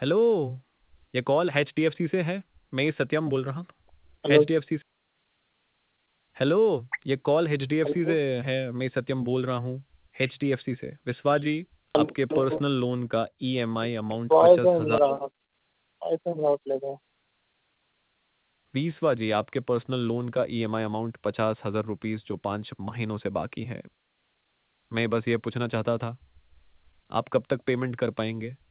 Hello, ये call HDFC से है। मैं सत्यम बोल रहा हूँ हेलो। HDFC से। हेलो, ये कॉल HDFC हेलो। से है। मैं सत्यम बोल रहा हूँ HDFC से। विश्वा जी, आपके हेलो। पर्सनल लोन का EMI अमाउंट वॉइस 50,000। नहीं आ रहा। वॉइस नहीं आउट ले गए। विश्वा जी, आपके पर्सनल लोन का EMI अमाउंट 50,000 रुपीज़ जो 5 महीनों से बाकी है। मैं बस ये पूछना चाहता था, आप कब तक पेमेंट कर पाएंगे?